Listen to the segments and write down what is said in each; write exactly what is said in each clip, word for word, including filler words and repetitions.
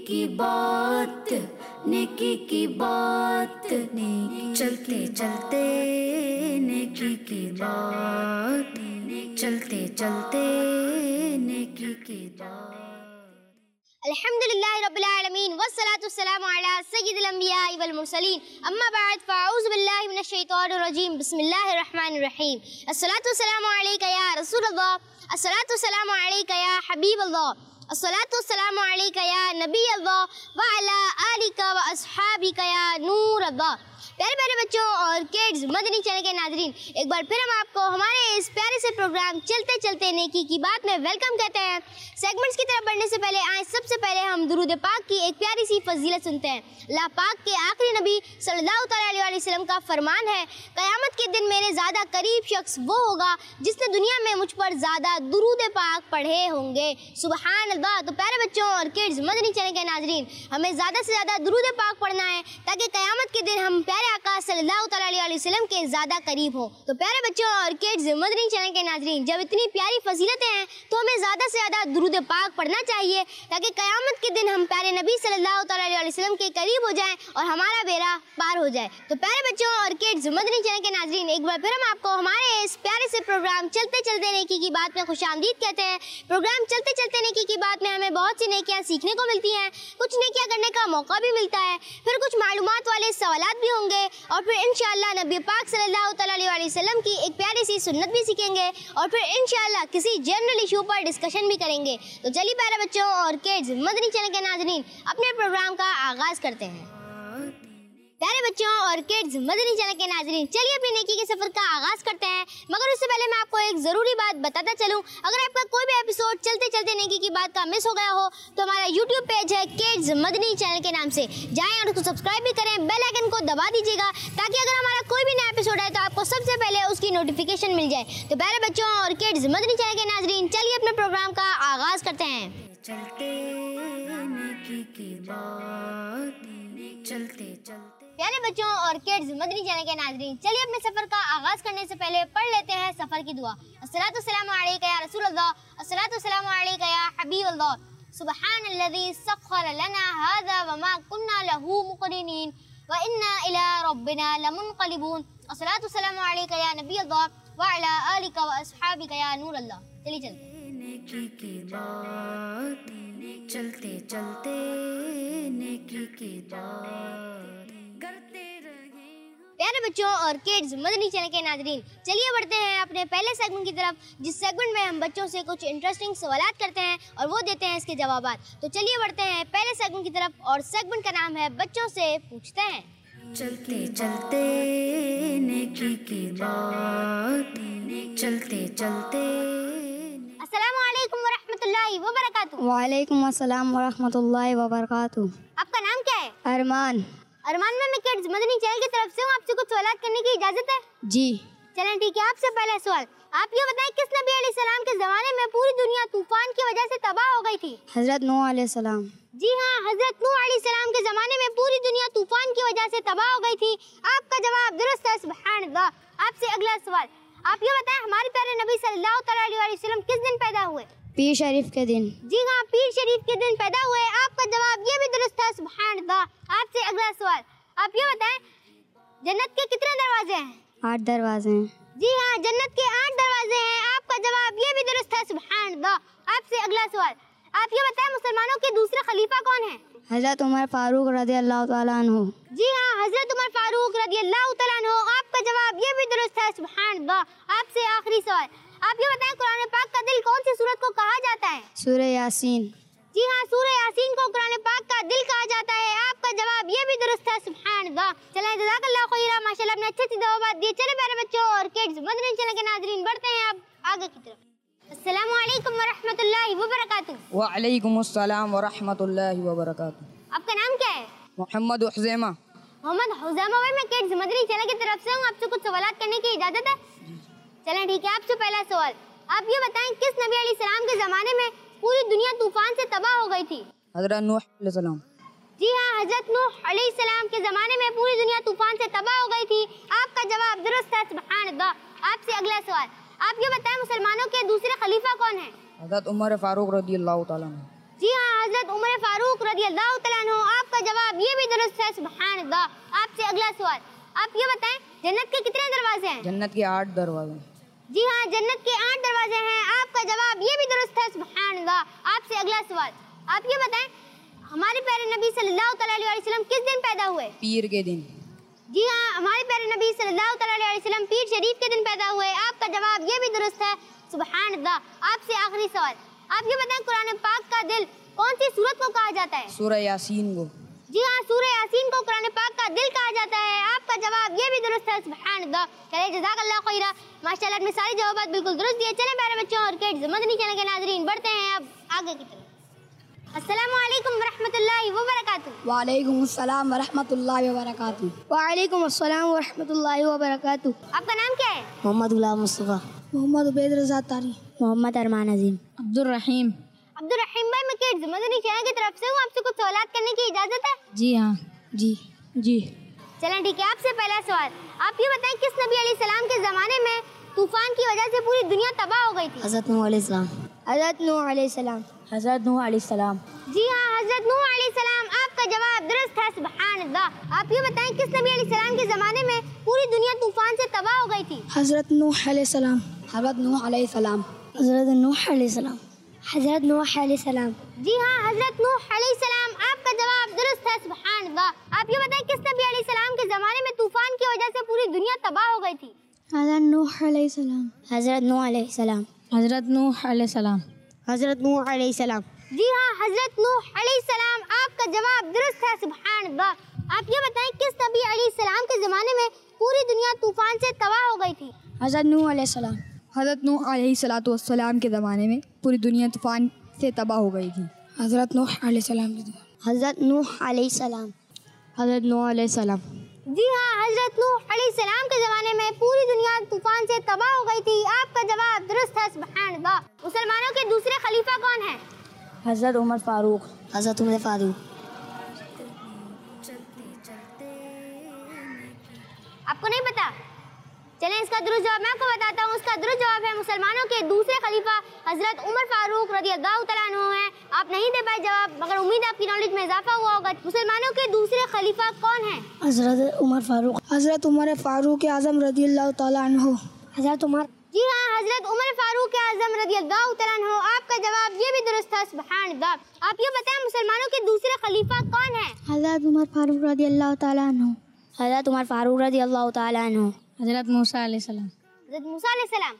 की बात, नेकी की बात, नेकी चलते चलते नेकी की बात, चलते चलते नेकी की बात। अल्हम्दुलिल्लाहि रब्बिल आलमीन वस्सलातु वस्सलामु अला सय्यिदिल अंबिया वल मुरसलीन अम्मा बाद फ़अऊज़ु बिल्लाहि मिनश शैतानिर रजीम बिस्मिल्लाहिर रहमानिर रहीम अस्सलातु वस्सलामु अलैका या रसूलल्लाह अस्सलातु वस्सलामु अलैका या हबीबल्लाह अस्सलातु वस्सलामु अलैका या नबी अल्लाह व अला आलिका व अस्हाबिका या नूर अल्लाह। प्यारे प्यारे बच्चों और किड्स, मदनी चैनल के नाजरीन, एक बार फिर हम आपको हमारे इस प्यारे से प्रोग्राम चलते चलते नेकी की बात में वेलकम कहते हैं। सेगमेंट्स की तरफ बढ़ने से पहले आए सबसे पहले हम दुरूद पाक की एक प्यारी सी फजीलत सुनते हैं। अल्लाह पाक के आखिरी नबी सल्लल्लाहु अलैहि वसल्लम का फरमान है, क़यामत के दिन मेरे ज़्यादा करीब शख्स वो होगा जिसने दुनिया में मुझ पर ज़्यादा दुरूद पाक पढ़े होंगे। सुबहान अल्लाह। तो प्यारे बच्चों और किड्स, मदनी चैनल के नाजरीन, हमें ज़्यादा से ज़्यादा दुरूद पाक पढ़ना है ताकि क़यामत के दिन हम प्यारे आका सल्लल्लाहु अलैहि वसल्लम के ज़्यादा करीब हो। तो प्यारे बच्चों और किड्स, मदनी चैनल के नाजरीन, जब इतनी प्यारी फजीलतें हैं तो हमें ज़्यादा से ज़्यादा दुरूद पाक पढ़ना चाहिए ताकि क़यामत के दिन हम प्यारे नबी सल्लल्लाहु अलैहि वसल्लम के करीब हो जाएं और हमारा बेड़ा पार हो जाए। तो प्यारे बच्चों और किड्स, मदनी चैनल के नाजरीन, एक बार फिर हम आपको हमारे इस प्यारे से प्रोग्राम चलते चलते नेकी की बात में खुशामदीद कहते हैं। प्रोग्राम चलते चलते नेकी की बात में हमें बहुत सी नेकियां सीखने को मिलती हैं, कुछ नेकियां करने का मौका भी मिलता है, फिर कुछ मालूमात वाले सवालात भी होंगे और फिर इंशाअल्लाह नबी पाक सल्लल्लाहु अलैहि वसल्लम की एक प्यारी सी सुन्नत भी सीखेंगे और फिर इंशाअल्लाह किसी जनरल इशू पर डिस्कशन भी करेंगे। तो चलिए प्यारे बच्चों और किड्स, मदनी चैनल के नाज़रीन, अपने प्रोग्राम का आगाज़ करते हैं। प्यारे बच्चों और किड्स, मदनी चैनल के नाज़रीन, चलिए अपनी नेकी के सफ़र का आगाज़ करते हैं। मगर उससे पहले मैं आपको एक ज़रूरी बात बताता चलूं, अगर आपका कोई भी एपिसोड चलते चलते नेकी की बात का मिस हो गया हो तो हमारा यूट्यूब पेज है किड्स मदनी चैनल के नाम से, जाएं और उसको सब्सक्राइब भी करें, बेल आइकन को दबा दीजिएगा ताकि अगर हमारा कोई भी नया एपिसोड आए तो आपको सबसे पहले उसकी नोटिफिकेशन मिल जाए। तो प्यारे बच्चों और किड्स, मदनी चैनल के नाज़रीन, चलिए अपने प्रोग्राम का आगाज़ करते हैं। चलते नेकी की बात, चलते चलते। प्यारे बच्चों और किड्स, मदनी चैनल के नाज़रीन, चलिए अपने सफ़र का आगाज़ करने से पहले पढ़ लेते हैं सफ़र की दुआ। अस्सलातु वस्सलामु अलैका या रसूलल्लाह, अस्सलातु वस्सलामु अलैका या हबीबल्लाह, सुब्हानल्लज़ी सख्खर लना हाज़ा व मा कुन्ना लहू मुक़रिनीन व इन्ना इला रब्बिना लमुनक़लिबून, अस्सलातु वस्सलामु अलैका या नबी अल्लाह व अला आलिका व अस्हाबिका या नूर अल्लाह। चलिए चलते नेकी की बात, चलते चलते नेकी की बात करते रहे। प्यारे बच्चों और किड्स, मदनी चैनल के नाजरीन, चलिए बढ़ते हैं अपने पहले सेगमेंट की तरफ, जिस सेगमेंट में हम बच्चों से कुछ इंटरेस्टिंग सवालात करते हैं और वो देते हैं इसके जवाबात। तो चलिए बढ़ते हैं पहले सेगमेंट की तरफ और सेगमेंट का नाम है बच्चों से पूछते हैं। चलते चलते नेकी की बात, चलते चलते। अस्सलामु अलैकुम व रहमतुल्लाहि व बरकातुहू। वालेकुम अस्सलाम व रहमतुल्लाहि व बरकातुहू। आपका नाम क्या है? अरमान। अरमान में मैं किड्स मदनी चैनल की तरफ से हूँ, आपसे कुछ सवाल करने की इजाजत है? जी चलें ठीक है। आपसे पहला सवाल, आप ये बताएं किस नबी अलैहिस्सलाम के ज़माने में पूरी दुनिया तूफान की वजह से तबाह हो गई थी? हज़रत नूह अलैहिस्सलाम। जी हाँ, हज़रत नूह अलैहिस्सलाम के ज़माने में पूरी दुनिया तूफान की वजह से तबाह हो गई थी। आपका जवाब दुरुस्त है, सुभान अल्लाह। आपसे अगला सवाल, आप ये बताएं हमारे प्यारे नबी सल्लल्लाहु अलैहि वसल्लम किस दिन पैदा हुए? पीर शरीफ के दिन। जी हाँ, पीर शरीफ के दिन पैदा हुए। आपका जवाब ये भी दुरुस्त है, सुभान अल्लाह। आपसे अगला सवाल, आप ये बताएं जन्नत के कितने दरवाजे हैं? आठ दरवाजे हैं। जी हाँ, जन्नत के आठ दरवाजे हैं। आपका जवाब ये भी दुरुस्त है, सुभान अल्लाह। आपसे अगला सवाल, आप ये बताएं मुसलमानों के दूसरे खलीफा कौन है? हज़रत उमर फारूक रज़ी अल्लाह तआला अन्हु। जी हाँ, हज़रत उमर फारूक रज़ी अल्लाह तआला अन्हु। आपका जवाब ये भी दुरुस्त है, सुभान अल्लाह। आपसे आखिरी सवाल, आप ये बताएं कुरान पाक का दिल कौन सी सूरत को कहा जाता है? सूरह यासीन। जी हाँ, सूरह यासीन को कुरान पाक का दिल कहा जाता है। आपका जवाब ये भी दुरुस्त है, सुभान अल्लाह। चलें, जज़ाकल्लाह खैरा, माशाल्लाह, आपने अच्छी अच्छी जवाब दिए। चले प्यारे बच्चों और किड्स, मदनी चैनल के नाज़रीन, बढ़ते हैं अब आगे की तरफ। अस्सलामु अलैकुम व रहमतुल्लाहि व बरकातुहू। वालेकुम अस्सलाम व रहमतुल्लाहि व बरकातुहू। आपका नाम क्या है? मोहम्मद हुज़ैमा। मोहम्मद हुज़ैमा भाई, मैं किड्स मदनी चैनल की तरफ से हूँ, आपसे कुछ सवाल करने की इजाज़त है? चलें ठीक है। आपसे पहला सवाल, आप ये बताएं किस नबी अलैहिस्सलाम के ज़माने में पूरी दुनिया तूफान से तबाह हो गई थी? हज़रत नूह अलैहिस्सलाम। जी हाँ, हज़रत नूह अलैहिस्सलाम के ज़माने में पूरी दुनिया तूफान से तबाह हो गई थी। आपका जवाब दुरुस्त है, सुभान अल्लाह। आपसे अगला सवाल, आप ये बताएं मुसलमानों के दूसरे खलीफा कौन है? हज़रत उमर फारूक रज़ी अल्लाह तआला अन्हु। जी हाँ, हजरत उमर फारूक रजी अल्लाह तआला अन्हु, आपका जवाब ये भी दुरुस्त है। सुभान अल्लाह। आपसे अगला सवाल, आप ये बताएं जन्नत के कितने दरवाजे हैं? जन्नत के आठ दरवाजे। जी हाँ, जन्नत के आठ दरवाजे हैं। आपका जवाब ये भी दुरुस्त है। सुभान अल्लाह। आपसे अगला सवाल, आप ये बताएं हमारे प्यारे नबी सल्लल्लाहु अलैहि वसल्लम किस दिन पैदा हुए? पीर के दिन। जी हाँ, हमारे प्यारे नबी सल्लल्लाहु अलैहि वसल्लम पीर शरीफ के दिन पैदा हुए। आपका जवाब ये भी दुरुस्त है। सुभान अल्लाह। आपसे आखिरी सवाल, आप ये बताएं कुरान पाक का दिल कौन सी सूरत को कहा जाता है? सूरह यासीन को। जी हाँ, सूरह यासीन को कुरान पाक का दिल कहा जाता है। आपका जवाब ये भी दुरुस्त है। सुभान अल्लाह। चलिए जज़ाकल्लाह खैरा, माशाअल्लाह में सारी जवाबात बिल्कुल दुरुस्त दिए। चलें प्यारे बच्चों और किड्स मदनी चैनल के नाज़रीन, बढ़ते हैं अब आगे की तरफ। अस्सलामु अलैकुम वरहमतुल्लाहि वबरकातुहू। वालेकुम अस्सलाम वरहमतुल्लाहि वबरकातुहू। वालेकुम अस्सलाम वरहमतुल्लाहि वबरकातुहू। आपका नाम क्या है? मोहम्मद गुलाम मुस्तफ़ा। मोहम्मद उबैद रज़ा तारी। मोहम्मद अरमान अजीम। अब्दुल रहीम। अब्दुल रहीम भाई, मैं किड्स मदनी चैनल की तरफ से हूँ, आपसे कुछ सवालात करने की इजाज़त है? जी हाँ। जी जी। चलें ठीक है, आपसे पहला सवाल, आप ये बताएं किस नबी अलैहिस्सलाम के ज़माने में तूफान की वजह से पूरी दुनिया तबाह हो गई थी? हज़रत नूह अलैहिस्सलाम। हज़रत नूह अलैहिस्सलाम। हज़रत नूह अलैहिस्सलाम। जी हाँ, हजरत नूह अलैहिस्सलाम। आपका जवाब दुरुस्त है। सुभान अल्लाह। आप ये बताएं किस नबी अलैहिस्सलाम के ज़माने में पूरी दुनिया तूफान से तबाह हो गई थी? हज़रत नूह अलैहिस्सलाम। हज़रत नूह अलैहिस्सलाम। हज़रत नूह अलैहिस्सलाम। हज़रत नूह अलैहिस्सलाम। जी हाँ, हजरत नूह अलैहिस्सलाम। आपका जवाब दुरुस्त है। सुभान अल्लाह। आप ये बताएं किस नबी अलैहिस्सलाम के ज़माने में तूफान की वजह से पूरी दुनिया तबाह हो गई थी? हज़रत नूह अलैहिस्सलाम। हज़रत नूह अलैहिस्सलाम। हज़रत नूह अलैहिस्सलाम। हज़रत नूह अलैहिस्सलाम। जी हाँ, हजरत नूह अलैहिस्सलाम। आपका जवाब दुरुस्त है। सुभान अल्लाह। आप ये बताएं किस नबी अलैहिस्सलाम के ज़माने में पूरी दुनिया तूफान से तबाह हो गई थी? हज़रत नूह अलैहिस्सलाम। हज़रत नूह अलैहिस्सलातु वस्सलाम के ज़माने में पूरी दुनिया तूफान से तबाह हो गई थी। हज़रत नूह अलैहिस्सलाम। हज़रत नूह अलैहिस्सलाम। हज़रत नूह अलैहिस्सलाम। जी हाँ, हजरत नूह अलैहिस्सलाम के ज़माने में पूरी दुनिया तूफान से तबाह हो गई थी। आपका जवाब दुरुस्त है। सुभान अल्लाह। मुसलमानों के दूसरे खलीफा कौन है? हज़रत उमर फारूक। हज़रत उमर फारूक। आपको नहीं पता? चलें इसका दुरुस्त जवाब मैं आपको बताता हूँ। उसका दुरुस्त जवाब है मुसलमानों के दूसरे खलीफा हजरत उमर फारूक रज़ी अल्लाह तआला अन्हु हैं। आप नहीं दे पाए जवाब, मगर उम्मीद है आपकी नॉलेज में इजाफा हुआ होगा। मुसलमानों के दूसरे खलीफा कौन हैं? हज़रत उमर फारूक। हज़रत उमर फारूक आज़म रज़ी अल्लाह तआला अन्हु। हज़रत उमर। जी हाँ, हजरत उमर फारूक आज़म रज़ी अल्लाह तआला अन्हु। आपका जवाब ये भी दुरुस्त है। सुभान अल्लाह। आप ये बताएं मुसलमानों के दूसरे खलीफा कौन हैं? हज़रत उमर फारूक रज़ी अल्लाह तआला अन्हु। हज़रत उमर फारूक रज़ी अल्लाह तआला अन्हु। हज़रत मूसा अलैहिस्सलाम। हजरत मूसा अलैहिस्सलाम।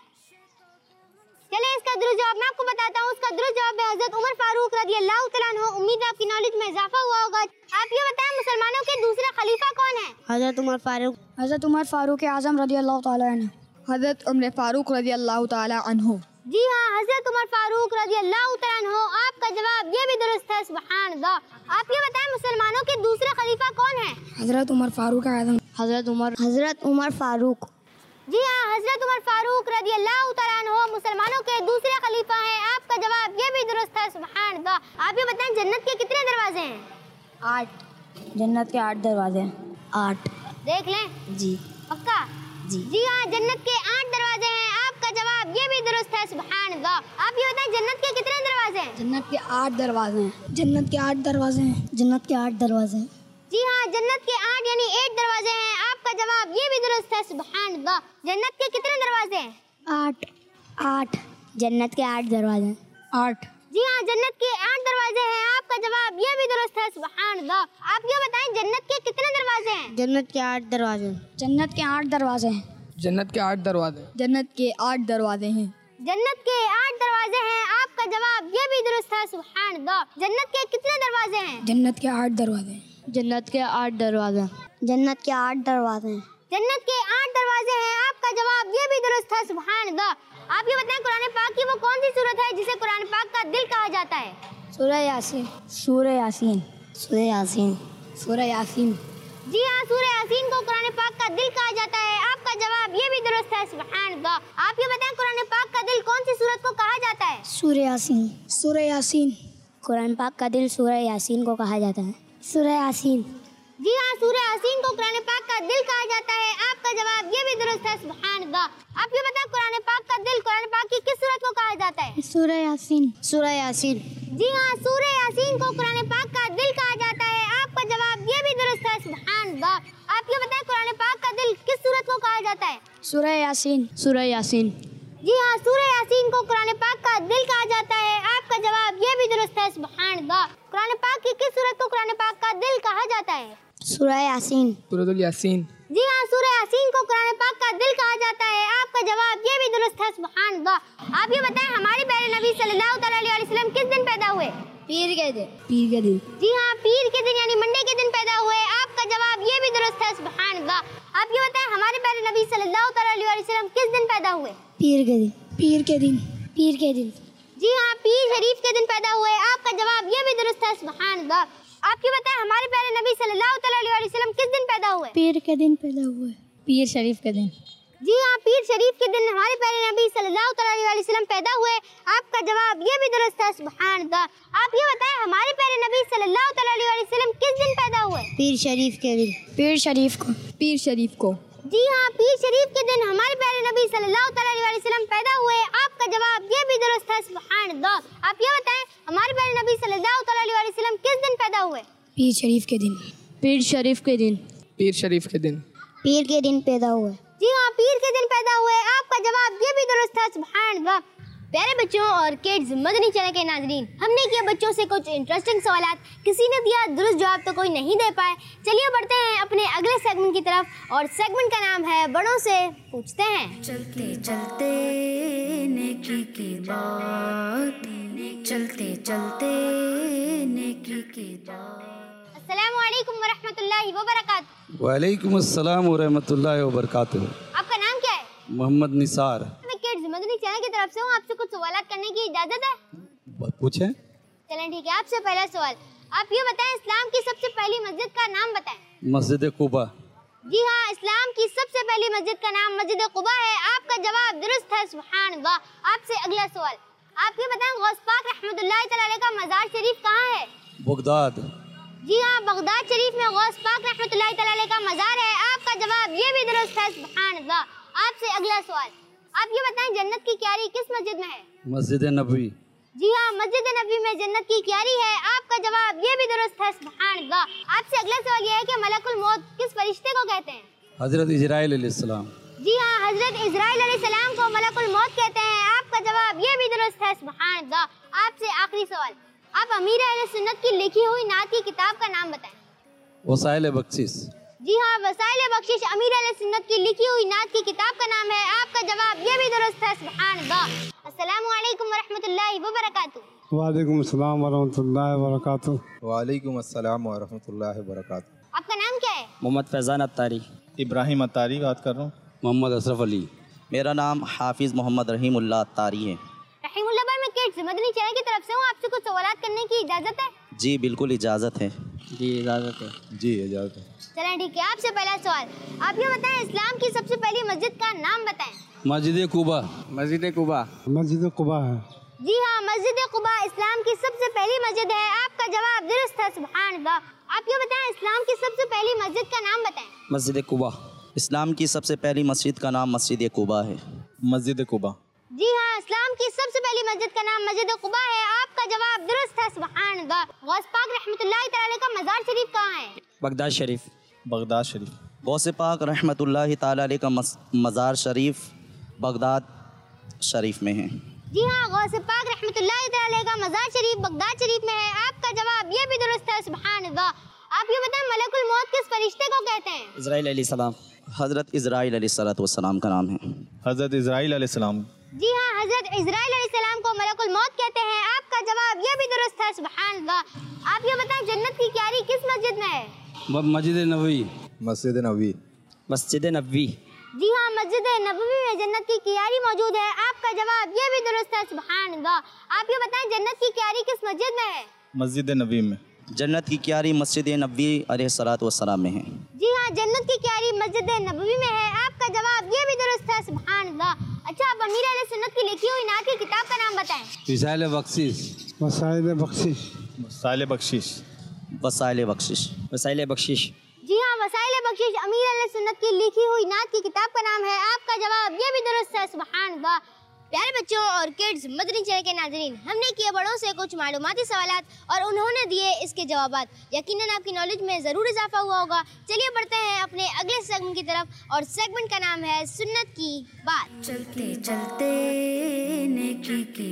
चलिए इसका दुरुस्त जवाब मैं आपको बताता हूँ। उसका दुरुस्त जवाब है हजरत उमर फारूक रज़ी अल्लाह तआला अन्हु। उम्मीद है आपकी नॉलेज में इजाफा हुआ होगा। आप ये बताएं मुसलमानों के दूसरे खलीफा कौन है? हज़रत उमर फारूक। हज़रत उमर फारूक आज़म रज़ी अल्लाह तआला अन्हु। हज़रत उमर फारूक रज़ी अल्लाह तआला अन्हु। जी हाँ, हजरत उमर फारूक रज़ी अल्लाह तआला अन्हु। आपका जवाब ये भी दुरुस्त है। सुभान अल्लाह। आप ये बताएं मुसलमानों के दूसरे खलीफा कौन है? हज़रत उमर फारूक आज़म। हज़रत उमर। हज़रत उमर फारूक। जी हाँ, हजरत उमर फारूक रज़ी अल्लाह तआला अन्हु मुसलमानों के दूसरे खलीफा हैं। आपका जवाब ये भी दुरुस्त है। सुभान अल्लाह। आप ये बताएं जन्नत के कितने दरवाजे हैं? आठ। जन्नत के आठ दरवाजे हैं। आठ। देख लें। जी। पक्का? जी। जी हाँ, जन्नत के आठ दरवाजे हैं। आपका जवाब ये भी दुरुस्त है। सुभान अल्लाह। आप ये बताएं जन्नत के कितने दरवाजे हैं? जन्नत के आठ दरवाजे हैं। जन्नत के आठ दरवाजे हैं। जन्नत के आठ दरवाजे हैं। जी हाँ, जन्नत के आठ यानी एट दरवाजे हैं। आपका जवाब ये भी दुरुस्त है। सुभान अल्लाह। जन्नत के कितने दरवाजे हैं? आठ। आठ। जन्नत के आठ दरवाजे हैं। आठ। जी हाँ, जन्नत के आठ दरवाजे हैं। आपका जवाब ये भी दुरुस्त है। सुभान अल्लाह। आप ये बताएं जन्नत के कितने दरवाजे हैं? जन्नत के आठ दरवाजे हैं। जन्नत के आठ दरवाजे हैं। जन्नत के आठ दरवाजे। जन्नत के आठ दरवाजे हैं। जन्नत के आठ दरवाजे हैं। आपका जवाब ये भी दुरुस्त है। सुभान अल्लाह। जन्नत के कितने दरवाजे हैं? जन्नत के आठ दरवाजे हैं। जन्नत के आठ दरवाजे हैं। जन्नत के आठ दरवाजे हैं। जन्नत के आठ दरवाजे हैं। आपका जवाब ये भी दुरुस्त है। सुभान अल्लाह। आप ये बताएं कुरान पाक की वो कौन सी सूरत है जिसे कुरान पाक का दिल कहा जाता है? सूरह यासीन। सूरह यासीन। सूरह यासीन। सूरह यासीन। जी हाँ, सूरह यासीन को कुरान पाक का दिल कहा जाता है। आपका जवाब ये भी दुरुस्त है। सुभान अल्लाह। आप ये बताएं कुरान पाक का दिल कौन सी सूरत को कहा जाता है? सूरह यासीन। सूरह यासीन। कुरान पाक का दिल सूरह यासीन को कहा जाता है। सूरह यासीन। जी हाँ, सूरह यासीन को कुरान पाक का दिल कहा जाता है। आपका जवाब ये भी दुरुस्त है। सुभान अल्लाह। आप ये बताएं कुरान पाक का दिल कुरान पाक की किस सूरत को कहा जाता है? सूरह यासीन। सूरह यासीन। जी हाँ, सूरह यासीन को कुरान पाक का दिल कहा जाता है। आपका जवाब ये भी दुरुस्त है। सुभान अल्लाह। आप ये बताएं कुरान पाक का दिल किस सूरत को कहा जाता है? सूरह यासीन। सूरह यासीन। जी हाँ, सूरह यासीन को कुरान पाक का दिल कहा जाता है। आपका जवाब ये भी दुरुस्त है। सुभान अल्लाह। कुरान पाक की किस सूरत को कुरान पाक का दिल कहा जाता है? सूरह यासीन। सूरह यासीन। जी हाँ, सूरह यासीन को कुरान पाक का दिल कहा जाता है। आपका जवाब ये भी दुरुस्त है। सुभान अल्लाह। आप ये बताएं हमारे प्यारे नबी सल्लल्लाहु अलैहि वसल्लम किस दिन पैदा हुए? पीर के दिन। पीर के दिन। जी हाँ, पीर के दिन यानी मंडे के दिन पैदा हुए। आपका जवाब ये भी दुरुस्त है। सुभान अल्लाह। आप ये बताएं हमारे प्यारे नबी सल्लल्लाहु अलैहि वसल्लम किस दिन पैदा हुए? पीर के दिन। पीर के दिन। पीर के दिन। जी हाँ, पीर शरीफ के दिन पैदा हुए। आपका जवाब ये भी दुरुस्त है। सुभान अल्लाह। आप ये बताएं हमारे प्यारे नबी सल्लल्लाहु अलैहि वसल्लम किस दिन पैदा हुए? पीर के दिन पैदा हुए। पीर शरीफ के दिन। जी हाँ, पीर शरीफ के दिन हमारे प्यारे नबी सल्लल्लाहु अलैहि वसल्लम पैदा हुए। आपका जवाब ये भी दुरुस्त है। सुभान अल्लाह। आप ये बताएं हमारे प्यारे नबी सल्लल्लाहु अलैहि वसल्लम किस दिन पैदा हुए? पीर शरीफ के दिन। पीर शरीफ को। पीर शरीफ को। जी हाँ, पीर शरीफ के दिन हमारे प्यारे नबी सल्लल्लाहु अलैहि वसल्लम पैदा हुए। आपका जवाब ये भी दुरुस्त है। सुभान अल्लाह। आप ये बताएं हमारे प्यारे नबी सल्लल्लाहु अलैहि वसल्लम किस दिन पैदा हुए? पीर शरीफ के दिन। पीर शरीफ के दिन। पीर शरीफ के दिन। पीर के दिन पैदा हुए। जी हाँ, पीर के दिन पैदा हुए। आपका जवाब ये भी दुरुस्त है। सुभान अल्लाह। प्यारे बच्चों और किड्स मदनी चैनल के नाजरीन, हमने किया बच्चों से कुछ इंटरेस्टिंग सवाल। किसी ने दिया दुरुस्त जवाब तो कोई नहीं दे पाए। चलिए बढ़ते हैं अपने अगले सेगमेंट की तरफ और सेगमेंट का नाम है बड़ों से पूछते हैं। चलते चलते नेकी की बात, चलते चलते नेकी की बात। अस्सलामु अलैकुम वरहमतुल्लाहि वबरकातुहू। वालेकुम अस्सलाम वरहमतुल्लाहि वबरकातुहू। आपका नाम क्या है? मोहम्मद निसार। मैं किड्स मदनी चैनल की तरफ से हूँ। आपसे कुछ सवाल करने की इजाजत है? पूछें। चलें ठीक है। आपसे पहला सवाल, आप ये बताएं इस्लाम की सबसे पहली मस्जिद का नाम बताएं। मस्जिद कुबा। जी हाँ, इस्लाम की सबसे पहली मस्जिद का नाम मस्जिद कुबा है। आपका जवाब दुरुस्त है। सुभान अल्लाह। आपसे अगला सवाल, आप ये बताएं गौस पाक रहमतुल्लाहि तआला अलैह का मज़ार शरीफ कहाँ है? बगदाद। जी हाँ, बगदाद शरीफ में गौस पाक रहमतुल्लाहि तआला अलैह का मज़ार है। आपका जवाब ये भी दुरुस्त है। सुभान अल्लाह। आपसे अगला सवाल, आप ये बताएं जन्नत की क्यारी किस मस्जिद में है? मस्जिद नबवी। जी हाँ, मस्जिद नबी में जन्नत की क्यारी है। आपका जवाब ये भी दुरुस्त है। सुभान अल्लाह। आपसे अगला सवाल यह है कि मलकुल मौत किस फरिश्ते को कहते हैं? हजरत इजराइल अलैहिस्सलाम। जी हाँ, हजरत इजराइल अलैहिस्सलाम को मलकुल मौत कहते हैं। आपका जवाब ये भी दुरुस्त है। सुभान अल्लाह। आपसे आखिरी सवाल, आप अमीर अहले सुन्नत की लिखी हुई नात की किताब का नाम बताएं। वसाइल बख्शिश। जी हाँ, वसाइल बख्शिश अमीर अहले सुन्नत की लिखी हुई नात की किताब का नाम है। आपका जवाब ये भी दुरुस्त है। सुभान अल्लाह। अस्सलामु अलैकुम वरहमतुल्लाहि वबरकातुहू। वालेकुम अस्सलाम वरहमतुल्लाहि वबरकातुहू। वालेकुम अस्सलाम वरहमतुल्लाहि वबरकातुहू। आपका नाम क्या है? मोहम्मद फैज़ान अत्तारी। इब्राहिम अत्तारी बात कर रहा हूँ। मोहम्मद अशरफ अली। मेरा नाम हाफिज़ मोहम्मद रहीमुल्लाह अत्तारी है। रहीमुल्लाह भाई, मैं किड्स मदनी चैनल की तरफ से हूँ। आपसे कुछ सवाल करने की इजाजत है? जी बिल्कुल इजाज़त है। जी इजाज़त है। जी इजाज़त है। चलें ठीक है। आपसे पहला सवाल, आप ये बताएं इस्लाम की सबसे पहली मस्जिद का नाम बताएं। मस्जिद कुबा। मस्जिद कुबा। मस्जिद कुबा है। जी हाँ, मस्जिद कुबा इस्लाम की सबसे पहली मस्जिद है। आपका जवाब दुरुस्त है। सुभान अल्लाह। आप ये बताएं इस्लाम की सबसे पहली मस्जिद का नाम बताएं। मस्जिद कुबा। इस्लाम की सबसे पहली मस्जिद का नाम मस्जिद कुबा है। मस्जिद कुबा। जी हाँ, इस्लाम की सबसे पहली मस्जिद का नाम मस्जिद कुबा है। आपका जवाब दुरुस्त है। सुभान अल्लाह। गौस पाक रहमतुल्लाहि तआला अलैह का मज़ार शरीफ कहाँ है? बगदाद शरीफ। बगदाद शरीफ। गौस पाक रहमतुल्लाहि तआला अलैह का मज़ार शरीफ बगदाद शरीफ में है। जी हाँ, गौस पाक रहमतुल्लाहि तआला अलैह का मज़ार शरीफ बगदाद शरीफ में है। आपका जवाब ये भी दुरुस्त है। सुभान अल्लाह। आप ये बताएं मलकुल मौत किस फरिश्ते को कहते हैं? इजराइल अलैहिस्सलाम। हज़रत इजराइल अलैहिस्सलाम का नाम है। हज़रत इजराइल अलैहिस्सलाम। जी हाँ, हजरत इजराइल अलैहिस्सलाम को मलकुल मौत कहते हैं। आपका जवाब ये भी दुरुस्त है। सुभान अल्लाह। आप ये बताएं जन्नत की क्यारी किस मस्जिद में है? मस्जिद नबवी। मस्जिद नबवी। मस्जिद नबवी। जी हाँ, मस्जिद नबवी में जन्नत की क्यारी मौजूद है। आपका जवाब ये भी दुरुस्त है। सुभान अल्लाह। आप ये बताएं जन्नत की क्यारी किस मस्जिद में है? मस्जिद नबी में। जन्नत की क्यारी मस्जिद नबवी अलैहिस्सलातु वस्सलाम में है। जी हाँ, जन्नत की क्यारी मस्जिद नबवी में है। आपका जवाब ये भी दुरुस्त है। सुभान अल्लाह। अच्छा, आप अमीर अहले सुन्नत की लिखी हुई नात की किताब का नाम बताएं। वसाइल बख्शिश। वसाइल बख्शिश। वसाइल बख्शिश। वसाइल बख्शिश। वसाइल बख्शिश। वसाइल बख्शिश अमीर अहले सुन्नत की लिखी हुई नात की किताब का नाम है आपका जवाब, ये भी दुरुस्त है। सुभान अल्लाह। प्यारे बच्चों और किड्स, मदनी चैनल के नाज़रीन, हमने किए बड़ों से कुछ मालूमाती सवालात और उन्होंने दिए इसके जवाबात। यकीनन आपकी नॉलेज में ज़रूर इजाफा हुआ होगा। चलिए बढ़ते हैं अपने अगले सेगमेंट की तरफ और सेगमेंट का नाम है सुन्नत की बात। चलते चलते नेकी की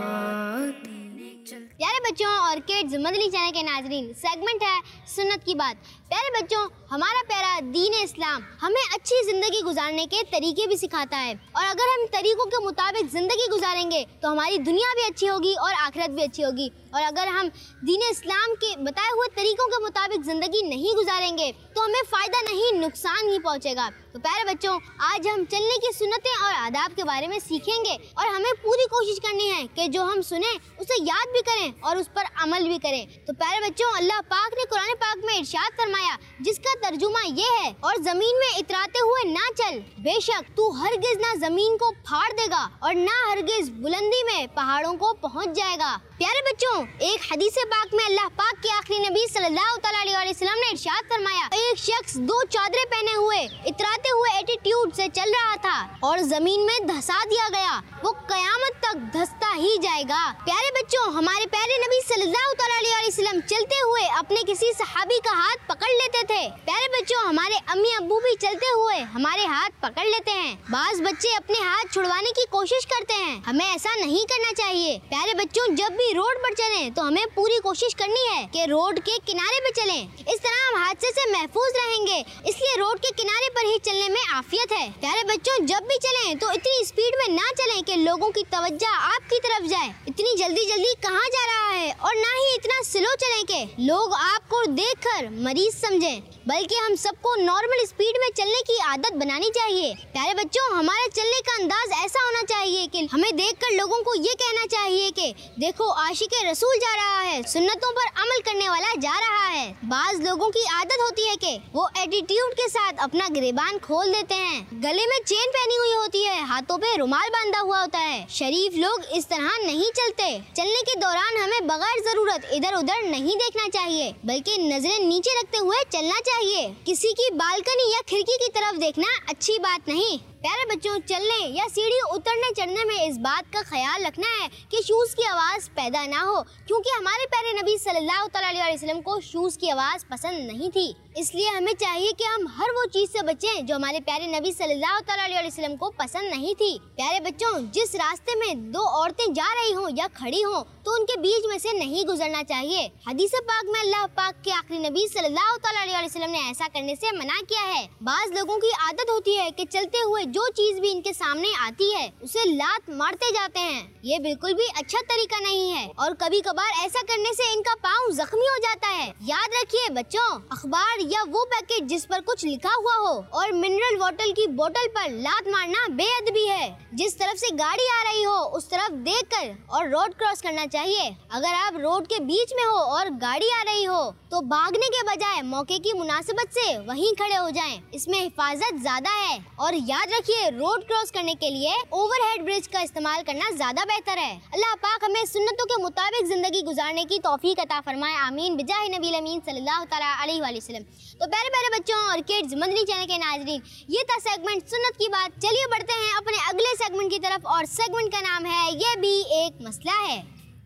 बात। प्यारे बच्चों और किड्स, मदनी चैनल के नाज़रीन, सेगमेंट है सुन्नत की बात। प्यारे बच्चों, हमारा प्यारा दीन इस्लाम हमें अच्छी ज़िंदगी गुजारने के तरीके भी सिखाता है और अगर हम तरीकों के मुताबिक ज़िंदगी गुजारेंगे तो हमारी दुनिया भी अच्छी होगी और आखिरत भी अच्छी होगी। और अगर हम दीन इस्लाम के बताए हुए तरीकों के मुताबिक ज़िंदगी नहीं गुजारेंगे तो हमें फ़ायदा नहीं, नुकसान ही पहुँचेगा। तो प्यारे बच्चों, आज हम चलने की सुन्नतें और आदाब के बारे में सीखेंगे और हमें पूरी कोशिश करनी है कि जो हम सुने उसे याद भी करें और उस पर अमल भी करें। तो प्यारे बच्चों, अल्लाह पाक ने कुरान पाक में इरशाद फरमाया, जिसका तर्जुमा ये है, और जमीन में इतराते हुए ना चल, बेशक तू हरगिज ना जमीन को फाड़ देगा और ना हरगिज बुलंदी में पहाड़ों को पहुंच जाएगा। प्यारे बच्चों, एक हदीस पाक में अल्लाह पाक के आखिरी नबी सल्लल्लाहु अलैहि वसल्लम ने इरशाद फरमाया, एक शख्स दो चादरें पहने हुए इतराते हुए एटीट्यूड से चल रहा था और जमीन में धंसा दिया गया, वो कयामत तक धंसता ही जाएगा। प्यारे बच्चों, हमारे प्यारे नबी सल्लल्लाहु अलैहि वसल्लम चलते हुए अपने किसी सहाबी का हाथ पकड़ लेते थे। प्यारे बच्चों, हमारे अम्मी अब्बू भी चलते हुए हमारे हाथ पकड़ लेते हैं। बाज बच्चे अपने हाथ छुड़वाने की कोशिश करते हैं, हमें ऐसा नहीं करना चाहिए। प्यारे बच्चों, जब भी रोड पर चलें तो हमें पूरी कोशिश करनी है कि रोड के किनारे पे चलें। इस तरह हम हादसे से महफूज रहेंगे, इसलिए रोड के किनारे पर ही चलने में आफियत है। प्यारे बच्चों, जब भी चलें तो इतनी स्पीड में ना चलें कि लोगों की तवज्जो आपकी तरफ जाए। इतनी जल्दी जल्दी कहाँ जा रहा है, और ना ही इतना स्लो चलें कि लोग आपको देखकर मरीज समझें, बल्कि हम सबको नॉर्मल स्पीड में चलने की आदत बनानी चाहिए। प्यारे बच्चों, हमारे चलने का अंदाज ऐसा होना चाहिए कि हमें देखकर लोगों को ये कहना चाहिए कि देखो आशिके रसूल जा रहा है, सुन्नतों पर अमल करने वाला जा रहा है। बाज लोगों की आदत होती है कि वो एटीट्यूड के साथ अपना गिरेबान खोल देते हैं, गले में चेन पहनी हुई होती है, हाथों पे रुमाल बांधा हुआ होता है। शरीफ लोग इस तरह नहीं चलते। चलने के दौरान हमें बगैर जरूरत इधर उधर नहीं देखना चाहिए, बल्कि नजरें नीचे रखते हुए चलना चाहिए। किसी की बालकनी या खिड़की की तरफ देखना अच्छी बात नहीं। प्यारे बच्चों, चलने या सीढ़ी उतरने चढ़ने में इस बात का ख्याल रखना है कि शूज की आवाज़ पैदा ना हो, क्योंकि हमारे प्यारे नबी सल्लल्लाहु अलैहि वसल्लम को शूज की आवाज़ पसंद नहीं थी। इसलिए हमें चाहिए कि हम हर वो चीज़ से बचें जो हमारे प्यारे नबी सल्लल्लाहु अलैहि वसल्लम को पसंद नहीं थी। प्यारे बच्चों, जिस रास्ते में दो औरतें जा रही हों या खड़ी हों तो उनके बीच में से नहीं गुजरना चाहिए। हदीस पाक में अल्लाह पाक के आखिरी नबी सल्लल्लाहु अलैहि वसल्लम ने ऐसा करने से मना किया है। बाज लोगों की आदत होती है कि चलते हुए जो चीज भी इनके सामने आती है उसे लात मारते जाते हैं। ये बिल्कुल भी अच्छा तरीका नहीं है और कभी कभार ऐसा करने से इनका पाँव जख्मी हो जाता है। याद रखिए बच्चों, अखबार या वो पैकेट जिस पर कुछ लिखा हुआ हो और मिनरल वाटर की बोतल पर लात मारना बेअदबी है। जिस तरफ से गाड़ी आ रही हो उस तरफ देखकर और रोड क्रॉस करना चाहिए। अगर आप रोड के बीच में हो और गाड़ी आ रही हो तो भागने के बजाय मौके की मुनासिबत से वहीं खड़े हो जाएं। इसमें हिफाजत ज्यादा है। और याद रखिए, रोड क्रॉस करने के लिए ओवरहेड ब्रिज का इस्तेमाल करना ज्यादा बेहतर है। अल्लाह पाक हमें सुन्नतों के मुताबिक जिंदगी गुजारने की तौफीक अता फरमाए, आमीन बिजाहि नबी अमीन सल्लल्लाहु तआला अलैहि वसल्लम। तो प्यारे प्यारे बच्चों और किड्स, मदनी चैनल के नाज़रीन, ये था सेगमेंट सुन्नत की बात। चलिए बढ़ते हैं अपने अगले सेगमेंट की तरफ और सेगमेंट का नाम है ये भी एक मसला है।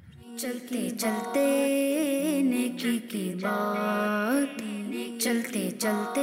चलते चलते नेकी की बात, चलते चलते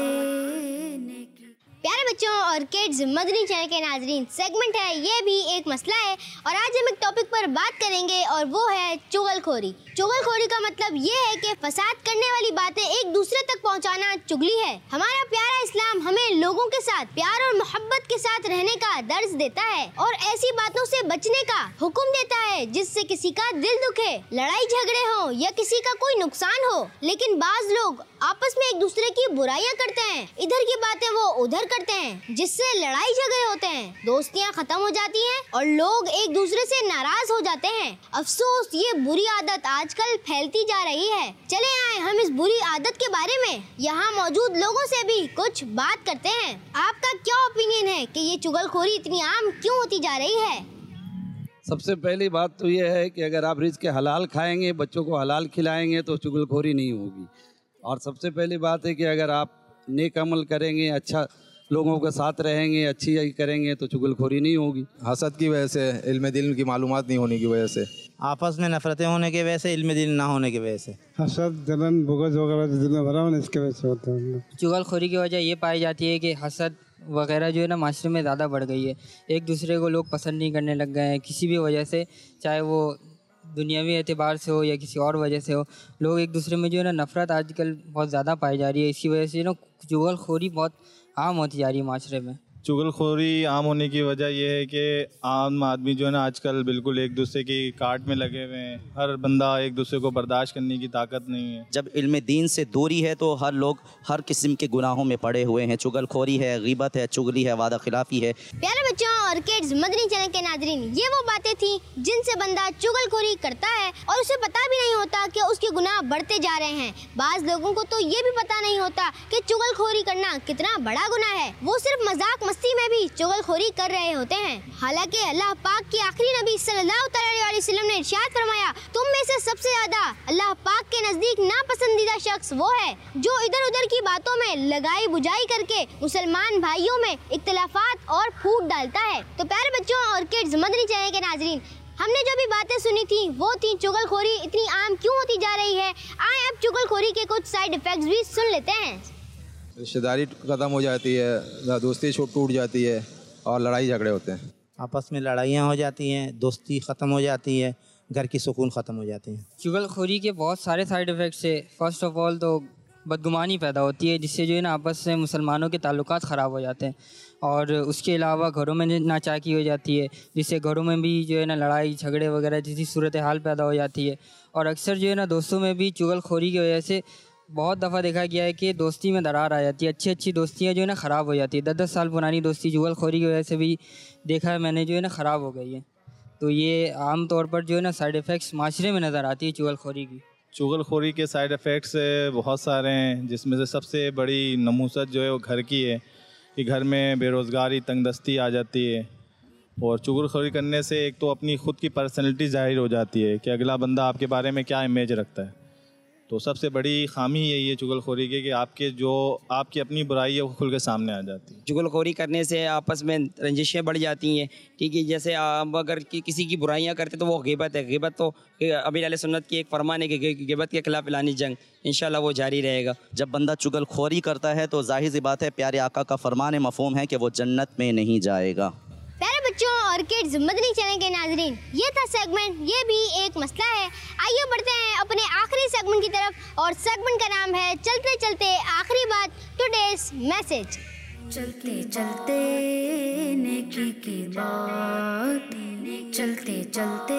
नेकी। प्यारे बच्चों और किड्स, मदनी चैनल के नाजरीन, सेगमेंट है ये भी एक मसला है और आज हम एक टॉपिक पर बात करेंगे और वो है चुगलखोरी। चुगलखोरी का मतलब ये है कि फसाद करने वाली बातें एक दूसरे तक पहुंचाना चुगली है। हमारा प्यारा इस्लाम हमें लोगों के साथ प्यार और मोहब्बत के साथ रहने का दर्ज देता है और ऐसी बातों से बचने का हुक्म देता है जिससे किसी का दिल दुखे, लड़ाई झगड़े हो या किसी का कोई नुकसान हो। लेकिन बाज लोग आपस में एक दूसरे की बुराइयां करते हैं, इधर की बातें वो उधर करते हैं, जिससे लड़ाई झगड़े होते हैं, दोस्तियां खत्म हो जाती हैं और लोग एक दूसरे से नाराज हो जाते हैं। अफसोस, ये बुरी आदत आजकल फैलती जा रही है। चले आए हम इस बुरी आदत के बारे में यहाँ मौजूद लोगों से भी कुछ बात करते हैं। आपका क्या ओपिनियन है कि ये चुगलखोरी इतनी आम क्यों होती जा रही है? सबसे पहली बात तो ये है कि अगर आप रिज़्क़ हलाल खाएंगे, बच्चों को हलाल खिलाएंगे तो चुगलखोरी नहीं होगी। और सबसे पहली बात है कि अगर आप नेक अमल करेंगे, अच्छा लोगों के साथ रहेंगे, अच्छी करेंगे तो चुगलखोरी नहीं होगी। हसद की वजह से, इल्म दिल की मालूमात नहीं होने की वजह से, आपस में नफरतें होने की वजह से, इल्म दिल ना होने की वजह से, हसद जलन बुग़्ज़ वगैरह जो दिल में भरा हुआ है इसके वजह से होता है। चुगलखोरी की वजह ये पाई जाती है कि हसद वगैरह जो है ना माशरे में ज़्यादा बढ़ गई है। एक दूसरे को लोग पसंद नहीं करने लग गए हैं किसी भी वजह से, चाहे वो दुनियावी एतबार से हो या किसी और वजह से हो। लोग एक दूसरे में जो है ना नफ़रत आजकल बहुत ज़्यादा पाई जा रही है। इसी वजह से ना चुगलखोरी बहुत आम होती जा रही है माशरे में। चुगलखोरी आम होने की वजह यह है कि आम आदमी जो है ना आजकल बिल्कुल एक दूसरे की काट में लगे हुए हैं। हर बंदा एक दूसरे को बर्दाश्त करने की ताकत नहीं है। जब इल्म दीन से दूरी है तो हर लोग हर किस्म के गुनाहों में पड़े हुए हैं। चुगलखोरी है, ग़ीबत है, चुगली है, वादा खिलाफी है। प्यारे बच्चों और किड्स, मदनी चैनल के नाज़रीन, ये वो बातें थी जिनसे बंदा चुगलखोरी करता है और उसे पता भी नहीं होता कि उसके गुनाह बढ़ते जा रहे हैं। बाज़ लोगों को तो ये भी पता नहीं होता कि चुगलखोरी करना कितना बड़ा गुनाह है। वो सिर्फ मजाक मस्ती में भी चुगलखोरी कर रहे होते हैं। हालांकि अल्लाह पाक के आखिरी नबी सल्लल्लाहु अलैहि वसल्लम ने इरशाद फरमाया, तुम में से सबसे ज्यादा अल्लाह पाक के नजदीक नापसंदीदा शख्स वो है जो इधर उधर की बातों में लगाई बुझाई करके मुसलमान भाइयों में इख्तिलाफात और फूट डालता है। तो प्यारे बच्चों और किड्स, मदनी चैनल के नाजरीन, हमने जो भी बातें सुनी थी वो थी चुगलखोरी इतनी आम क्यों होती जा रही है। आए अब चुगलखोरी के कुछ साइड इफेक्ट्स भी सुन लेते हैं। रिश्तेदारी ख़त्म हो जाती है, दोस्ती छूट टूट जाती है और लड़ाई झगड़े होते हैं। आपस में लड़ाइयाँ हो जाती हैं, दोस्ती ख़त्म हो जाती है, घर की सुकून ख़त्म हो जाती है। चुगलखोरी के बहुत सारे साइड इफ़ेक्ट्स है। फ़र्स्ट ऑफ ऑल तो बदगुमानी पैदा होती है, जिससे जो है ना आपस में मुसलमानों के ताल्लुकात ख़राब हो जाते हैं। और उसके अलावा घरों में नाचाकी हो जाती है, जिससे घरों में भी जो है ना लड़ाई झगड़े वगैरह जैसी सूरत हाल पैदा हो जाती है। और अक्सर जो है ना दोस्तों में भी चुगलखोरी की वजह से बहुत दफ़ा देखा गया है कि दोस्ती में दरार आ जाती है। अच्छी अच्छी दोस्तियाँ जो है ना ख़राब हो जाती है। दस दस साल पुरानी दोस्ती चुगलखोरी की वजह से भी देखा है मैंने, जो है ना ख़राब हो गई है। तो ये आम तौर पर जो है ना साइड इफ़ेक्ट्स माशरे में नज़र आती है चुगलखोरी की। चुगलखोरी के साइड इफ़ेक्ट्स बहुत सारे हैं, जिसमें से सबसे बड़ी नमूसत जो है वो घर की है कि घर में बेरोज़गारी, तंगदस्ती आ जाती है। और चुगलखोरी करने से एक तो अपनी ख़ुद की पर्सनैलिटी ज़ाहिर हो जाती है कि अगला बंदा आपके बारे में क्या इमेज रखता है। तो सबसे बड़ी खामी यही है चुगलखोरी की कि आपके जो आपकी अपनी बुराई है वो खुल के सामने आ जाती है। चुगलखोरी करने से आपस में रंजिशें बढ़ जाती हैं। ठीक है, जैसे आप अगर कि, किसी की बुराइयां करते तो वो ग़ीबत है। ग़ीबत तो अभी अहले सुन्नत की एक फरमान है कि ग़ीबत के खिलाफ ऐलानी जंग इंशाल्लाह वो जारी रहेगा। जब बंदा चुगलखोरी करता है तो जाहिर सी बात है, प्यारे आका का फरमान मफ़हूम है कि वो जन्नत में नहीं जाएगा। प्यारे बच्चों और किड्स, मदनी चैनल के नाजरीन, ये था सेगमेंट, ये भी एक मसला है। आइए बढ़ते हैं अपने आखिरी सेगमेंट की तरफ और सेगमेंट का नाम है चलते चलते आखिरी बात, टुडेस मैसेज। चलते चलते नेकी की बात, चलते चलते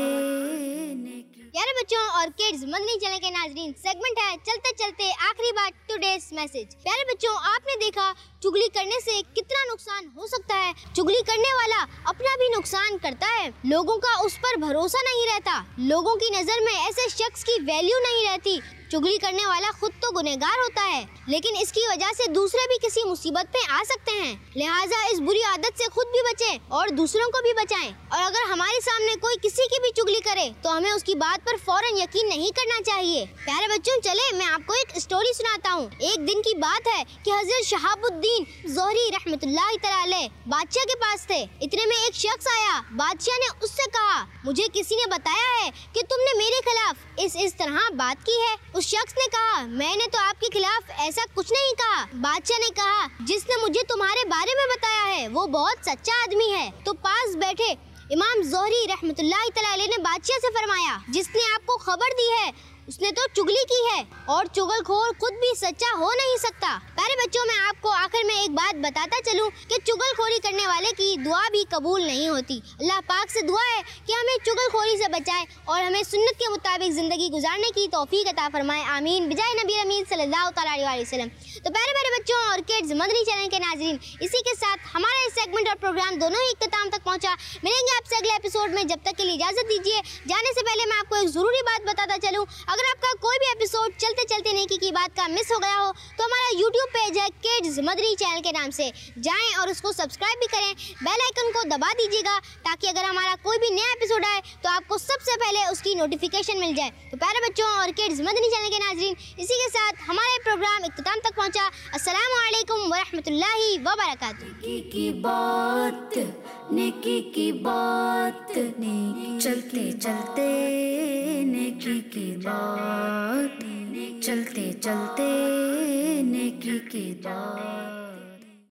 प्यारे बच्चों और किड्स, मदनी चैनल के नाजरीन, सेगमेंट है चलते चलते आखिरी बात, टुडेस मैसेज। प्यारे बच्चों, आपने देखा चुगली करने से कितना नुकसान हो सकता है। चुगली करने वाला अपना भी नुकसान करता है, लोगों का उस पर भरोसा नहीं रहता, लोगों की नजर में ऐसे शख्स की वैल्यू नहीं रहती। चुगली करने वाला खुद तो गुनहगार होता है, लेकिन इसकी वजह से दूसरे भी किसी मुसीबत में आ सकते हैं। लिहाजा इस बुरी आदत से खुद भी बचें और दूसरों को भी बचाएं। और अगर हमारे सामने कोई किसी की भी चुगली करे तो हमें उसकी बात पर फौरन यकीन नहीं करना चाहिए। प्यारे बच्चों, चले मैं आपको एक स्टोरी सुनाता हूँ। एक दिन की बात है कि हजरत शहाबुद्दीन ज़ोहरी रहमतुल्लाह तआला अलैह बादशाह के पास थे। इतने में एक शख्स आया। बादशाह ने उससे कहा, मुझे किसी ने बताया है कि तुमने मेरे खिलाफ इस इस तरह बात की है। उस शख्स ने कहा, मैंने तो आपके खिलाफ ऐसा कुछ नहीं कहा। बादशाह ने कहा, जिसने मुझे तुम्हारे बारे में बताया है वो बहुत सच्चा आदमी है। तो पास बैठे इमाम ज़ोहरी रहमतुल्लाह तआला अलैह ने बादशाह से फरमाया, जिसने आपको खबर दी है उसने तो चुगली की है और चुगलखोर खुद भी सच्चा हो नहीं सकता। प्यारे बच्चों, मैं आपको आखिर में एक बात बताता चलूं कि चुगलखोरी करने वाले की दुआ भी कबूल नहीं होती। अल्लाह पाक से दुआ है कि हमें चुगलखोरी से बचाए और हमें सुन्नत के मुताबिक ज़िंदगी गुजारने की तौफीक अता फरमाए। आमीन बिजाए नबी अमीन सल्लल्लाहु अलैहि वसल्लम। तो प्यारे प्यारे बच्चों और किड्स, मदनी चैनल के नाजरीन, इसी के साथ हमारा इस सेगमेंट और प्रोग्राम दोनों ही इख्तिताम तक पहुँचा। मिलेंगे आपसे अगले एपिसोड में, जब तक के लिए इजाज़त दीजिए। जाने से पहले मैं आपको एक ज़रूरी बात बताता चलूँ, अगर आपका कोई भी एपिसोड चलते चलते नेकी की बात का मिस हो गया हो तो हमारा यूट्यूब पेज है किड्स मदनी चैनल के नाम से, जाएं और उसको सब्सक्राइब भी करें, बेल आइकन को दबा दीजिएगा ताकि अगर हमारा कोई भी नया एपिसोड आए तो आपको सबसे पहले उसकी नोटिफिकेशन मिल जाए। तो प्यारे बच्चों और किड्स मदनी चैनल के नाजरीन, इसी के साथ हमारा ये प्रोग्राम इख्तिताम तक पहुंचा। अस्सलामु अलैकुम व रहमतुल्लाहि व बरकातुहू। की बात नेकी की बात नेकी चलते चलते नेकी की बात चलते चलते नेकी की बात।